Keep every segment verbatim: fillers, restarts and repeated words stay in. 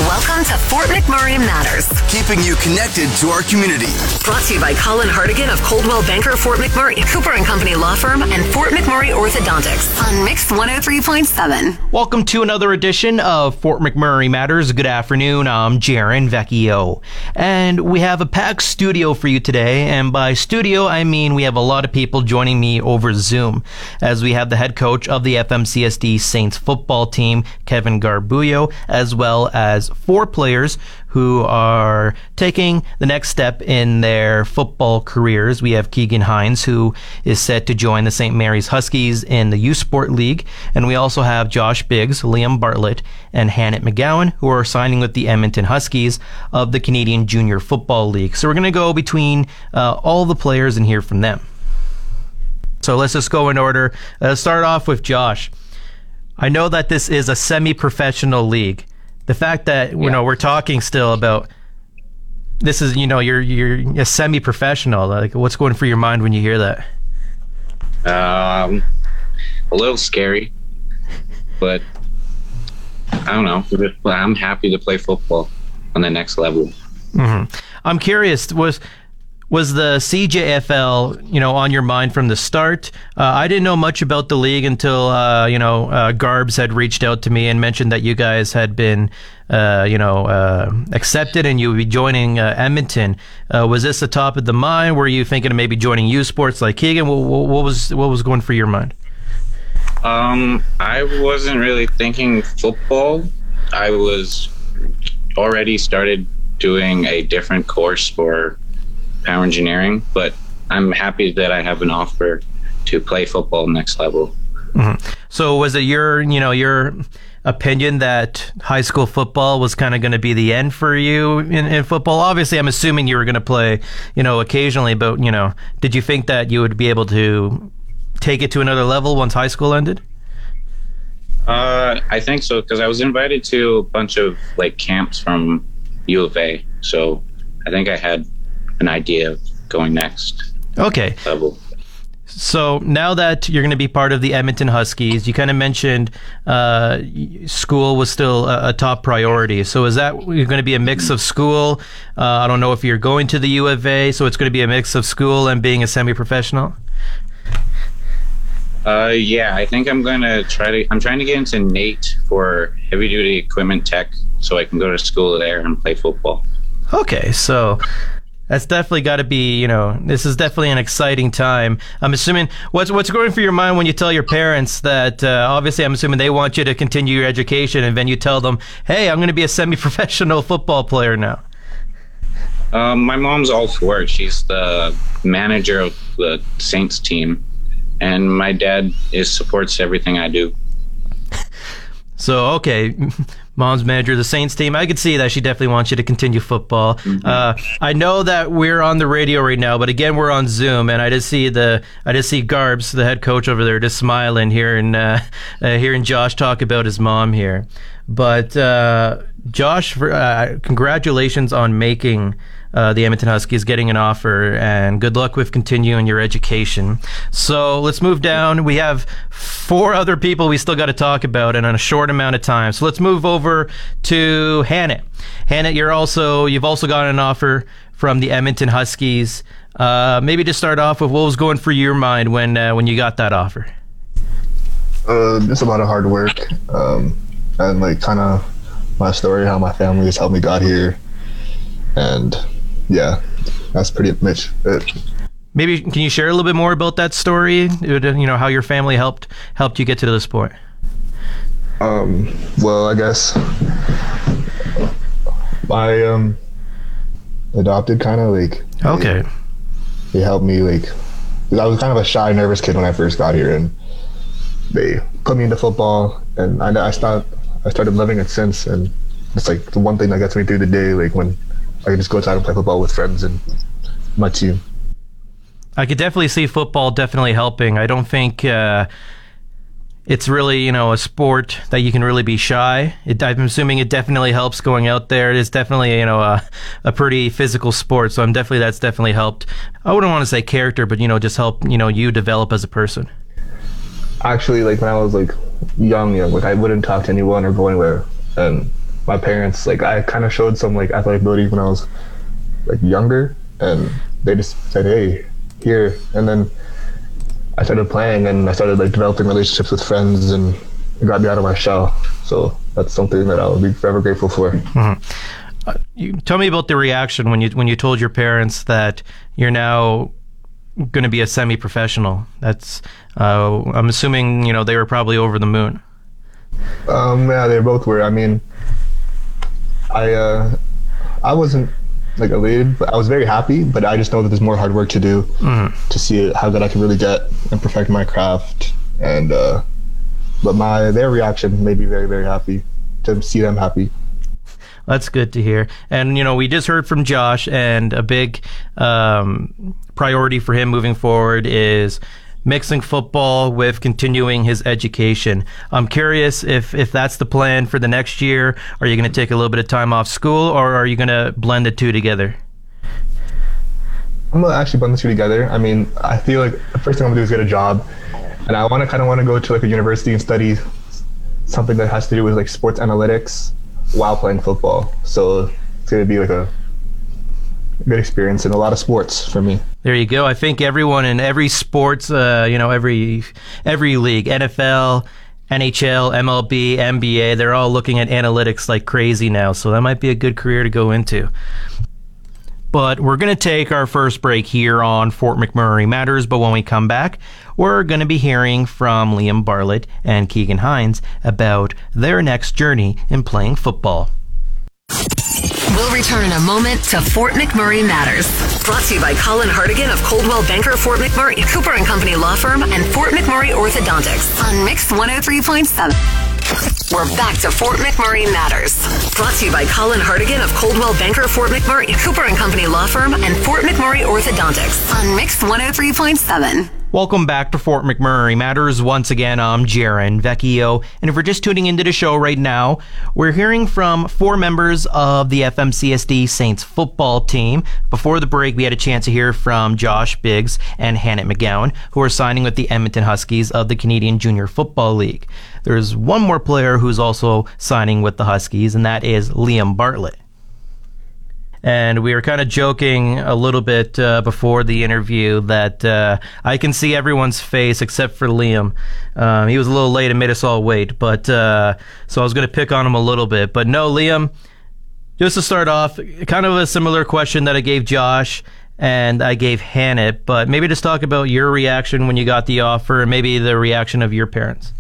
Welcome to Fort McMurray Matters. Keeping you connected to our community. Brought to you by Colin Hardigan of Coldwell Banker Fort McMurray, Cooper and Company Law Firm, and Fort McMurray Orthodontics on Mix one oh three point seven. Welcome to another edition of Fort McMurray Matters. Good afternoon. I'm Jaron Vecchio. And we have a packed studio for you today. And by studio, I mean we have a lot of people joining me over Zoom, as we have the head coach of the F M C S D Saints football team, Kevin Garbuio, as well as four players who are taking the next step in their football careers. We have Keegan Hines, who is set to join the Saint Mary's Huskies in the U Sport League. And we also have Josh Biggs, Liam Bartlett, and Hannett McGowan, who are signing with the Edmonton Huskies of the Canadian Junior Football League. So we're going to go between uh, all the players and hear from them. So let's just go in order. Uh, start off with Josh. I know that this is a semi-professional league. The fact that you yeah. know we're talking still about this is you know you're you're a semi-professional. Like, what's going through your mind when you hear that? Um, a little scary, but I don't know. I'm happy to play football on the next level. Mm-hmm. I'm curious. Was Was the C J F L, you know, on your mind from the start? Uh, I didn't know much about the league until, uh, you know, uh, Garbs had reached out to me and mentioned that you guys had been, uh, you know, uh, accepted and you would be joining uh, Edmonton. Uh, was this the top of the mind? Were you thinking of maybe joining U Sports like Keegan? What, what was what was going through your mind? Um, I wasn't really thinking football. I was already started doing a different course for power engineering, but I'm happy that I have an offer to play football next level. Mm-hmm. So was it your, you know, your opinion that high school football was kind of going to be the end for you in, in football? Obviously, I'm assuming you were going to play, you know, occasionally, but, you know, did you think that you would be able to take it to another level once high school ended? Uh, I think so, because I was invited to a bunch of, like, camps from U of A, so I think I had an idea of going next okay level. So now that you're going to be part of the Edmonton Huskies, you kind of mentioned uh, school was still a, a top priority. So is that going to be a mix of school? Uh, I don't know if you're going to the U of A, so it's going to be a mix of school and being a semi-professional? Uh, yeah, I think I'm going to try to, I'm trying to get into N A T for heavy duty equipment tech so I can go to school there and play football. Okay, so that's definitely got to be, you know, this is definitely an exciting time. I'm assuming, what's what's going through your mind when you tell your parents that, uh, obviously I'm assuming they want you to continue your education, and then you tell them, hey, I'm going to be a semi-professional football player now? Um, my mom's all for it. She's the manager of the Saints team, and my dad is supports everything I do. So, okay, mom's manager of the Saints team. I could see that she definitely wants you to continue football. Mm-hmm. Uh, I know that we're on the radio right now, but again, we're on Zoom, and I just see the I just see Garbs, the head coach over there, just smiling here and uh, uh, hearing Josh talk about his mom here. But uh, Josh, uh, congratulations on making Uh, the Edmonton Huskies, getting an offer, and good luck with continuing your education. So let's move down. We have four other people we still got to talk about, and in a short amount of time. So let's move over to Hannett. Hannett, you're also you've also got an offer from the Edmonton Huskies. Uh, maybe to start off with, what was going through your mind when uh, when you got that offer? Uh, just a lot of hard work, um, and like kind of my story, how my family has helped me got here, and yeah, that's pretty much it. Maybe can you share a little bit more about that story? You know, how your family helped helped you get to this point. Um, well, I guess my um adopted kind of like okay. They, they helped me like, 'cause I was kind of a shy, nervous kid when I first got here, and they put me into football, and I I started I started loving it since, and it's like the one thing that gets me through the day, like when I can just go outside and play football with friends and my team. I could definitely see football definitely helping. I don't think uh, it's really, you know, a sport that you can really be shy. It, I'm assuming it definitely helps going out there. It is definitely, you know, a, a pretty physical sport. So I'm definitely, that's definitely helped. I wouldn't want to say character, but, you know, just help, you know, you develop as a person. Actually, like when I was like young, young, like I wouldn't talk to anyone or go anywhere. And my parents, like I kind of showed some like athletic ability when I was like younger, and they just said, "Hey, here," and then I started playing, and I started like developing relationships with friends, and it got me out of my shell. So that's something that I'll be forever grateful for. Mm-hmm. Uh, you, tell me about the reaction when you when you told your parents that you're now going to be a semi-professional. That's uh, I'm assuming, you know, they were probably over the moon. Um, yeah, they both were. I mean, I uh, I wasn't like elated, but I was very happy. But I just know that there's more hard work to do mm-hmm. to see how good I can really get and perfect my craft. And uh, but my their reaction made me very, very happy to see them happy. That's good to hear. And, you know, we just heard from Josh, and a big um, priority for him moving forward is mixing football with continuing his education. I'm curious if, if that's the plan for the next year. Are you going to take a little bit of time off school, or are you going to blend the two together? I'm going to actually blend the two together. I mean, I feel like the first thing I'm going to do is get a job. And I want to kind of want to go to like a university and study something that has to do with like sports analytics while playing football. So it's going to be like a good experience in a lot of sports for me. There you go. I think everyone in every sports, uh, you know, every every league, N F L, N H L, M L B, N B A, they're all looking at analytics like crazy now. So that might be a good career to go into. But we're going to take our first break here on Fort McMurray Matters. But when we come back, we're going to be hearing from Liam Bartlett and Keegan Hines about their next journey in playing football. We'll return in a moment to Fort McMurray Matters. Brought to you by Colin Hartigan of Coldwell Banker Fort McMurray, Cooper and Company Law Firm, and Fort McMurray Orthodontics on Mix one oh three point seven. We're back to Fort McMurray Matters. Brought to you by Colin Hartigan of Coldwell Banker Fort McMurray, Cooper and Company Law Firm, and Fort McMurray Orthodontics on Mix one oh three point seven. Welcome back to Fort McMurray Matters. Once again, I'm Jaron Vecchio, and if we're just tuning into the show right now, we're hearing from four members of the F M C S D Saints football team. Before the break, we had a chance to hear from Josh Biggs and Hannah McGowan, who are signing with the Edmonton Huskies of the Canadian Junior Football League. There's one more player who's also signing with the Huskies, and that is Liam Bartlett. And we were kind of joking a little bit uh, before the interview that uh, I can see everyone's face except for Liam. Um, he was a little late and made us all wait, but uh, so I was going to pick on him a little bit. But no, Liam, just to start off, kind of a similar question that I gave Josh and I gave Hannah, but maybe just talk about your reaction when you got the offer and maybe the reaction of your parents.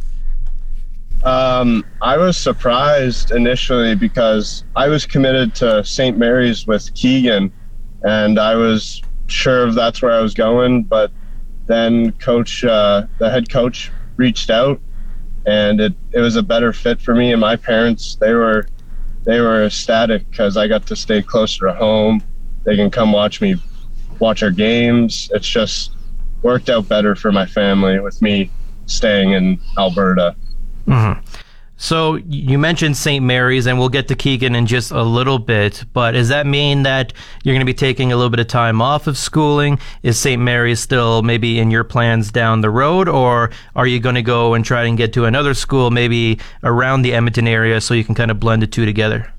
Um, I was surprised initially because I was committed to Saint Mary's with Keegan, and I was sure that's where I was going. But then coach, uh, the head coach, reached out, and it, it was a better fit for me. And my parents, they were they were ecstatic because I got to stay closer to home. They can come watch me watch our games. It's just worked out better for my family with me staying in Alberta. Mm-hmm. So you mentioned Saint Mary's, and we'll get to Keegan in just a little bit, but does that mean that you're going to be taking a little bit of time off of schooling? Is Saint Mary's still maybe in your plans down the road, or are you going to go and try and get to another school maybe around the Edmonton area so you can kind of blend the two together?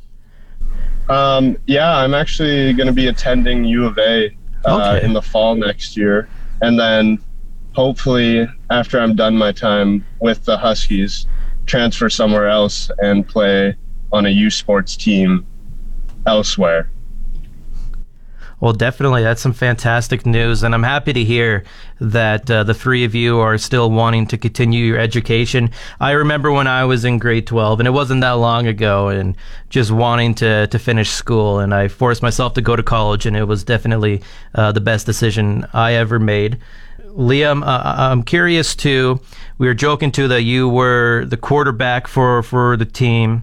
Um, yeah, I'm actually going to be attending U of A uh, okay. in the fall next year, and then hopefully after I'm done my time with the Huskies, transfer somewhere else and play on a U Sports team elsewhere. Well, definitely. That's some fantastic news. And I'm happy to hear that uh, the three of you are still wanting to continue your education. I remember when I was in grade twelve, and it wasn't that long ago, and just wanting to, to finish school. And I forced myself to go to college, and it was definitely uh, the best decision I ever made. Liam, uh, I'm curious too. We were joking too that you were the quarterback for, for the team.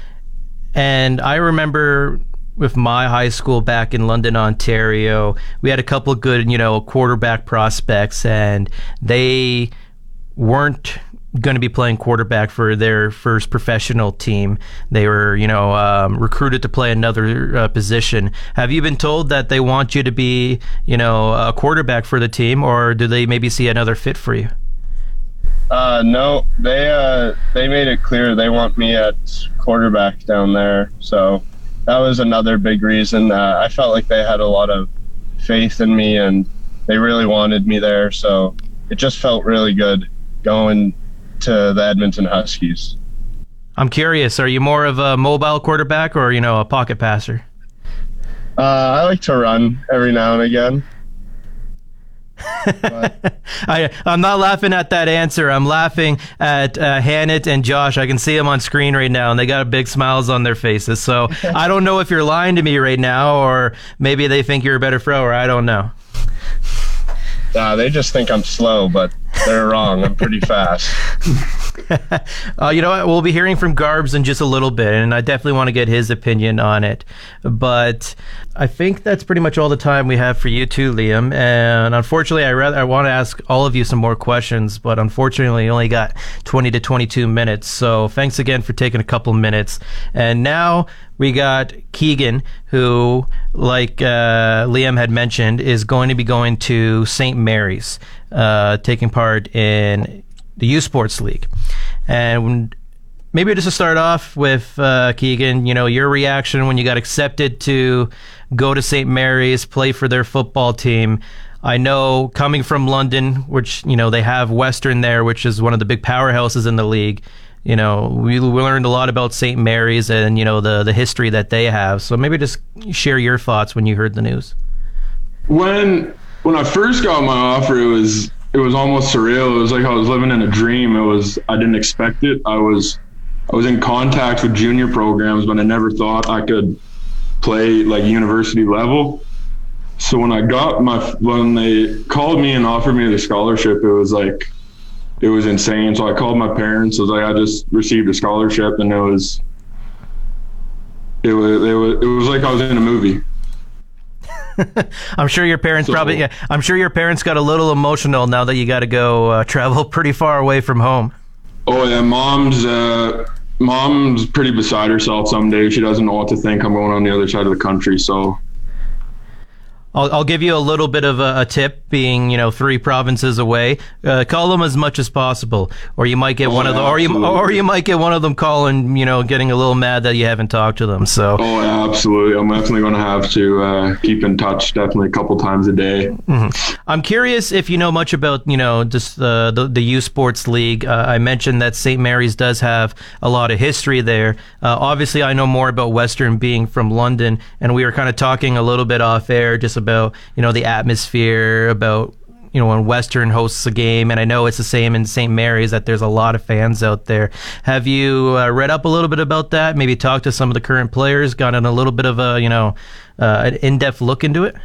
And I remember with my high school back in London, Ontario, we had a couple of good, you know, quarterback prospects, and they weren't going to be playing quarterback for their first professional team. They were, you know, um, recruited to play another uh, position. Have you been told that they want you to be, you know, a quarterback for the team, or do they maybe see another fit for you? Uh, no, they uh, they made it clear they want me at quarterback down there. So that was another big reason. Uh, I felt like they had a lot of faith in me, and they really wanted me there. So it just felt really good going to the Edmonton Huskies. I'm curious, are you more of a mobile quarterback or, you know, a pocket passer? Uh, I like to run every now and again. I, I'm not laughing at that answer. I'm laughing at uh, Hannett and Josh. I can see them on screen right now, and they got big smiles on their faces. So I don't know if you're lying to me right now, or maybe they think you're a better thrower. I don't know. Uh, they just think I'm slow, but they're wrong. I'm pretty fast. uh, you know what? We'll be hearing from Garbs in just a little bit, and I definitely want to get his opinion on it. But I think that's pretty much all the time we have for you too, Liam. And unfortunately, I rather I want to ask all of you some more questions, but unfortunately, you only got twenty to twenty-two minutes. So thanks again for taking a couple minutes. And now we got Keegan, who, like uh, Liam had mentioned, is going to be going to Saint Mary's, uh, taking part in the U Sports League. And maybe just to start off with, uh, Keegan, you know, your reaction when you got accepted to go to Saint Mary's, play for their football team. I know coming from London, which, you know, they have Western there, which is one of the big powerhouses in the league. You know, we, we learned a lot about Saint Mary's and, you know, the, the history that they have. So maybe just share your thoughts when you heard the news. When when I first got my offer, it was it was almost surreal. It was like I was living in a dream. It was I didn't expect it. I was I was in contact with junior programs, but I never thought I could play like university level. So when I got my when they called me and offered me the scholarship, it was like it was insane. So I called my parents. I was like, I just received a scholarship, and it was it was it was it was like I was in a movie. I'm sure your parents so, probably. Yeah, I'm sure your parents got a little emotional now that you got to go uh, travel pretty far away from home. Oh yeah, mom's uh, mom's pretty beside herself some days. She doesn't know what to think. I'm going on the other side of the country, so. I'll, I'll give you a little bit of a, a tip, being, you know, three provinces away. Uh, call them as much as possible, or you might get oh, one of them, or you, or you might get one of them calling, you know, getting a little mad that you haven't talked to them. So. Oh, yeah, absolutely. I'm definitely going to have to uh, keep in touch, definitely a couple times a day. Mm-hmm. I'm curious if you know much about, you know, just uh, the the U Sports League. Uh, I mentioned that Saint Mary's does have a lot of history there. Uh, obviously, I know more about Western, being from London, and we were kind of talking a little bit off air just about, you know, the atmosphere, about, you know, when Western hosts a game, and I know it's the same in Saint Mary's, that there's a lot of fans out there. Have you uh, read up a little bit about that? Maybe talked to some of the current players, gotten a little bit of a, you know, uh, an in-depth look into it?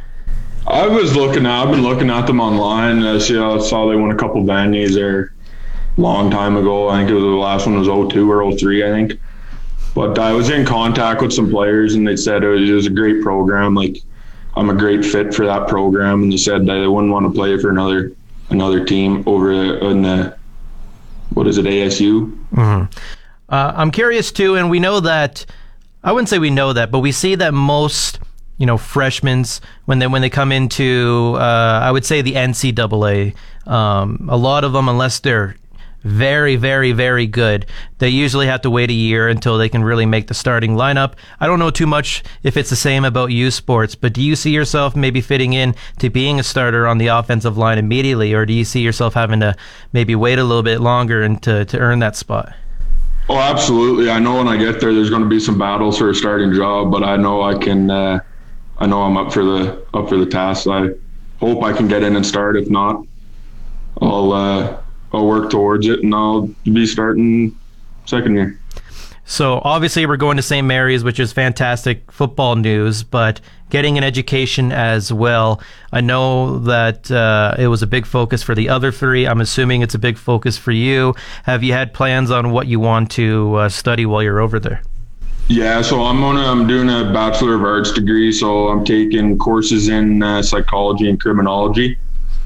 I was looking at, I've been looking at them online. I see, I saw they won a couple venues there a long time ago. I think it was the last one was oh two or oh three, I think. But I was in contact with some players, and they said it was, it was a great program. Like, I'm a great fit for that program, and they said that they wouldn't want to play for another another team over in the, what is it, A S U? Mm-hmm. Uh, I'm curious too, and we know that, I wouldn't say we know that, but we see that most, you know, freshmen, when they when they come into, uh, I would say the N C double A, um, a lot of them, unless they're very, very, very good, they usually have to wait a year until they can really make the starting lineup. I don't know too much if it's the same about U Sports, but do you see yourself maybe fitting in to being a starter on the offensive line immediately, or do you see yourself having to maybe wait a little bit longer and to, to earn that spot? Oh, absolutely. I know when I get there, there's going to be some battles for a starting job, but I know I can. Uh, I know I'm up for the up for the task. I hope I can get in and start. If not, I'll. Uh, I'll work towards it, and I'll be starting second year. So obviously we're going to Saint Mary's, which is fantastic football news, but getting an education as well. I know that uh, it was a big focus for the other three. I'm assuming it's a big focus for you. Have you had plans on what you want to uh, study while you're over there? Yeah, so I'm gonna I'm doing a Bachelor of Arts degree, so I'm taking courses in uh, psychology and criminology.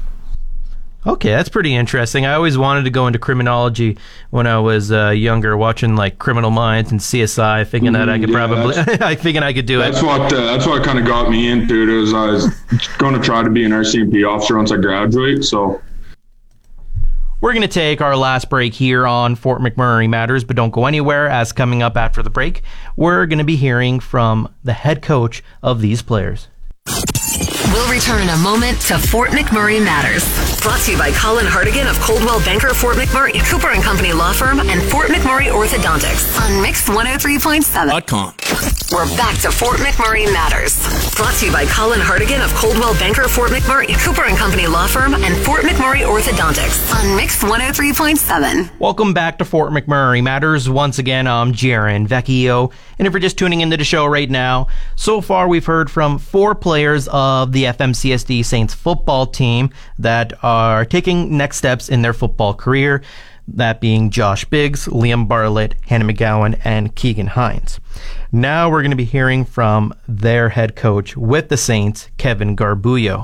Okay, that's pretty interesting. I always wanted to go into criminology when I was uh, younger, watching like Criminal Minds and C S I, thinking that I could yeah, probably, I thinking I could do that's it. What, uh, that's what kind of got me into it. Is I was going to try to be an R C M P officer once I graduate. So, We're going to take our last break here on Fort McMurray Matters, but don't go anywhere, as coming up after the break, we're going to be hearing from the head coach of these players. We'll return in a moment to Fort McMurray Matters. Brought to you by Colin Hartigan of Coldwell Banker Fort McMurray, Cooper and Company Law Firm, and Fort McMurray Orthodontics on Mix one oh three point seven. .com. We're back to Fort McMurray Matters. Brought to you by Colin Hartigan of Coldwell Banker Fort McMurray, Cooper and Company Law Firm, and Fort McMurray Orthodontics on Mix one oh three point seven. Welcome back to Fort McMurray Matters. Once again, I'm Jaron Vecchio. And if you're just tuning into the show right now, so far we've heard from four players of the F M C S D Saints football team that are taking next steps in their football career. That being Josh Biggs, Liam Bartlett, Hannah McGowan, and Keegan Hines. Now we're going to be hearing from their head coach with the Saints, Kevin Garbullo.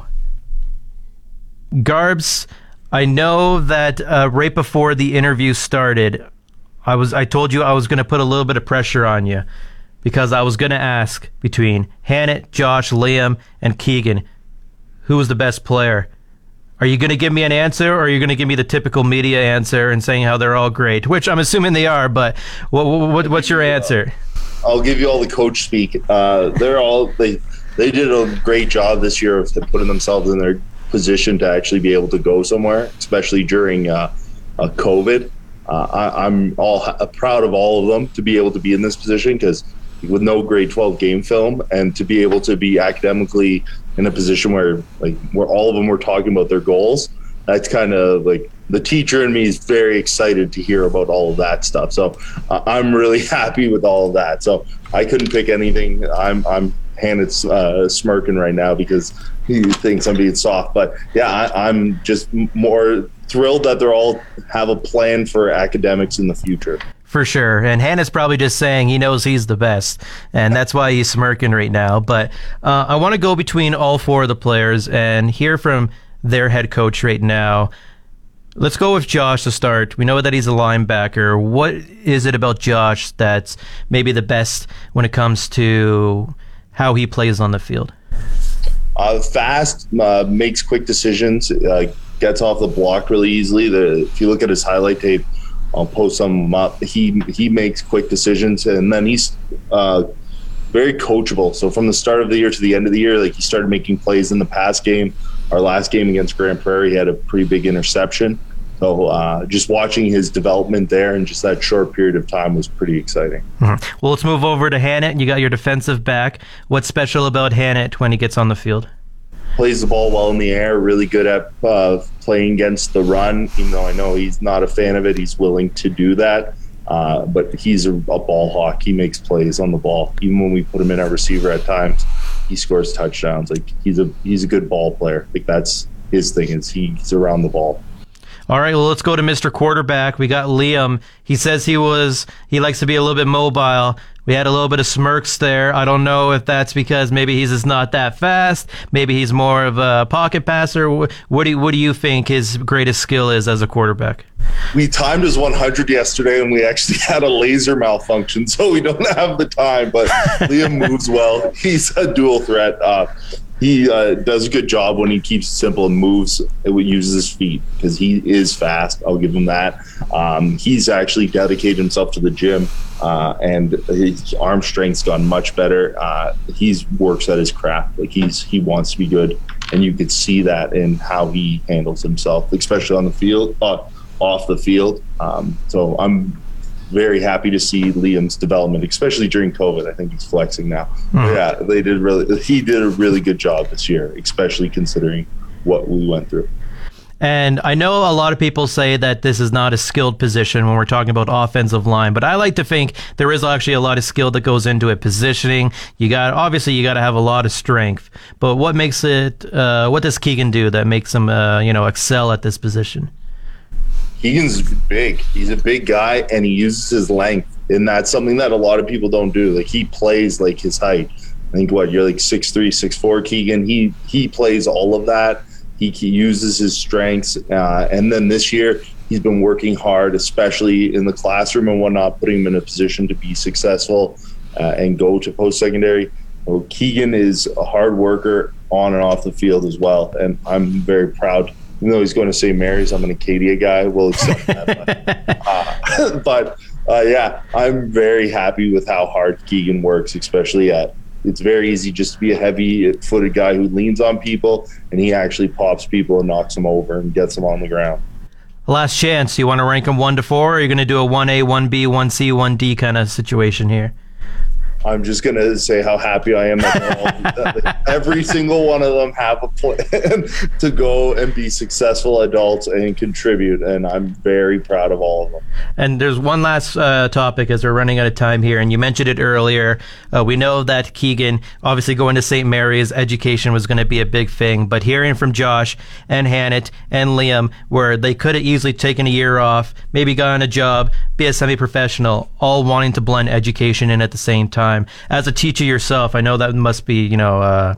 Garbs, I know that uh, right before the interview started, I was I told you I was going to put a little bit of pressure on you because I was going to ask between Hannah, Josh, Liam, and Keegan, who was the best player? Are you going to give me an answer, or are you going to give me the typical media answer and saying how they're all great, which I'm assuming they are, but what, what, what's your answer? I'll give you all the coach speak. Uh, they're all they they did a great job this year of putting themselves in their position to actually be able to go somewhere, especially during uh, uh, COVID. Uh, I, I'm all uh, proud of all of them to be able to be in this position, because with no grade twelve game film, and to be able to be academically in a position where like where all of them were talking about their goals, that's kind of like the teacher in me is very excited to hear about all of that stuff. So uh, I'm really happy with all of that. So I couldn't pick anything. I'm I'm Hannah's uh, smirking right now because he thinks I'm being soft, but yeah, I, I'm just more thrilled that they're all have a plan for academics in the future. For sure. And Hannah's probably just saying he knows he's the best, and that's why he's smirking right now. But uh, I want to go between all four of the players and hear from their head coach right now. Let's go with Josh to start. We know that he's a linebacker. What is it about Josh that's maybe the best when it comes to how he plays on the field? Uh, fast, uh, makes quick decisions, uh, gets off the block really easily. The, if you look at his highlight tape, I'll post some up. He he makes quick decisions, and then he's uh, very coachable. So from the start of the year to the end of the year, like he started making plays in the pass game. Our last game against Grand Prairie, he had a pretty big interception. So uh, just watching his development there in just that short period of time was pretty exciting. Mm-hmm. Well, let's move over to Hannah. You got your defensive back. What's special about Hannah when he gets on the field? Plays the ball well in the air, really good at uh, playing against the run. Even though I know he's not a fan of it, he's willing to do that. Uh, but he's a, a ball hawk. He makes plays on the ball. Even when we put him in our receiver at times, he scores touchdowns. Like he's a he's a good ball player. Like that's his thing, is he, he's around the ball. All right, well, let's go to Mister Quarterback. We got Liam. He says he was he likes to be a little bit mobile. We had a little bit of smirks there. I don't know if that's because maybe he's just not that fast. Maybe he's more of a pocket passer. What do you, what do you think his greatest skill is as a quarterback? We timed his one hundred yesterday, and we actually had a laser malfunction, so we don't have the time. But Liam moves well. He's a dual threat. Uh, he uh, does a good job when he keeps it simple and moves. It uses his feet because he is fast. I'll give him that. Um, he's actually dedicated himself to the gym, uh, and his arm strength's gone much better. Uh, he works at his craft. Like he's he wants to be good, and you could see that in how he handles himself, especially on the field, uh, off the field. Um, so I'm very happy to see Liam's development, especially during COVID. I think he's flexing now. Mm. Yeah, they did really. He did a really good job this year, especially considering what we went through. And I know a lot of people say that this is not a skilled position when we're talking about offensive line, but I like to think there is actually a lot of skill that goes into it. Positioning, you got obviously you got to have a lot of strength. But what makes it? Uh, what does Keegan do that makes him, uh, you know, excel at this position? Keegan's big. He's a big guy, and he uses his length, and that's something that a lot of people don't do. Like he plays like his height. I think what you're like six three, six four, Keegan. He he plays all of that. He, he uses his strengths, uh, and then this year he's been working hard, especially in the classroom and whatnot, putting him in a position to be successful uh, and go to post-secondary. Well, Keegan is a hard worker on and off the field as well, and I'm very proud even though he's going to Saint Mary's, I'm an Acadia guy. We'll accept that. But, uh, but uh, yeah, I'm very happy with how hard Keegan works, especially at. It's very easy just to be a heavy-footed guy who leans on people, and he actually pops people and knocks them over and gets them on the ground. Last chance. You want to rank them one to four, or are you going to do a one A, one B, one C, one D kind of situation here? I'm just going to say how happy I am that all, every single one of them have a plan to go and be successful adults and contribute, and I'm very proud of all of them. And there's one last uh, topic as we're running out of time here, and you mentioned it earlier. Uh, we know that Keegan, obviously going to Saint Mary's, education was going to be a big thing, but hearing from Josh and Hannett and Liam, where they could have easily taken a year off, maybe gotten a job, be a semi-professional, all wanting to blend education in at the same time. As a teacher yourself, I know that must be, you know, uh,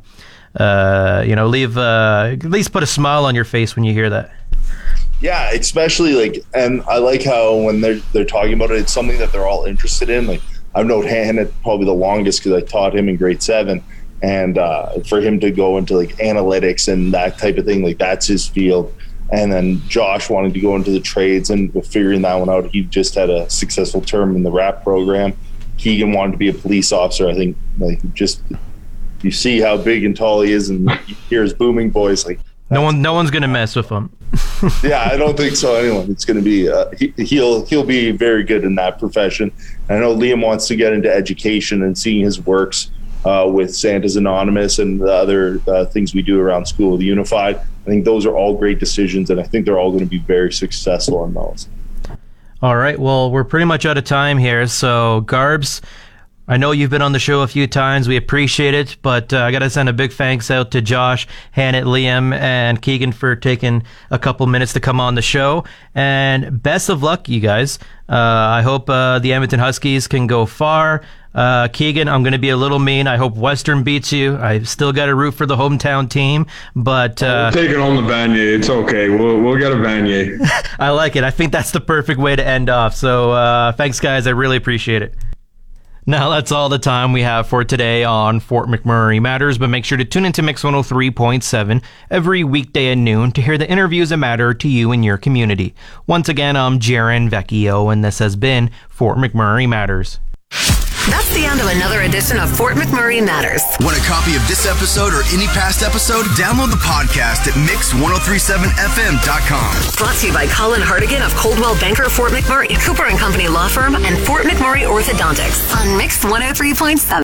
uh, you know, leave uh, at least put a smile on your face when you hear that. Yeah, especially like, and I like how when they're they're talking about it, it's something that they're all interested in. Like I've known Hannah probably the longest because I taught him in grade seven, and uh, for him to go into like analytics and that type of thing, like that's his field. And then Josh wanted to go into the trades and figuring that one out. He just had a successful term in the R A P program. Keegan wanted to be a police officer. I think, like, just you see how big and tall he is, and you hear his booming voice. Like, no one, no one's gonna mess with him. Yeah, I don't think so. Anyone, it's gonna be uh, he, he'll he'll be very good in that profession. And I know Liam wants to get into education and seeing his works uh, with Santa's Anonymous and the other uh, things we do around School of the Unified. I think those are all great decisions, and I think they're all going to be very successful in those. All right, well, we're pretty much out of time here. So, Garbs, I know you've been on the show a few times. We appreciate it, but uh, I got to send a big thanks out to Josh, Hannett, Liam, and Keegan for taking a couple minutes to come on the show. And best of luck, you guys. Uh, I hope uh, the Edmonton Huskies can go far. Uh, Keegan, I'm going to be a little mean. I hope Western beats you. I still got to root for the hometown team, but uh, we'll take it on the Vanier. It's okay. We'll we'll get a Vanier. I like it. I think that's the perfect way to end off. So uh, thanks, guys. I really appreciate it. Now, that's all the time we have for today on Fort McMurray Matters, but make sure to tune into Mix one oh three point seven every weekday at noon to hear the interviews that matter to you and your community. Once again, I'm Jaron Vecchio, and this has been Fort McMurray Matters. That's the end of another edition of Fort McMurray Matters. Want a copy of this episode or any past episode? Download the podcast at mix ten thirty-seven f m dot com. Brought to you by Colin Hardigan of Coldwell Banker Fort McMurray, Cooper and Company Law Firm, and Fort McMurray Orthodontics on Mix one oh three point seven.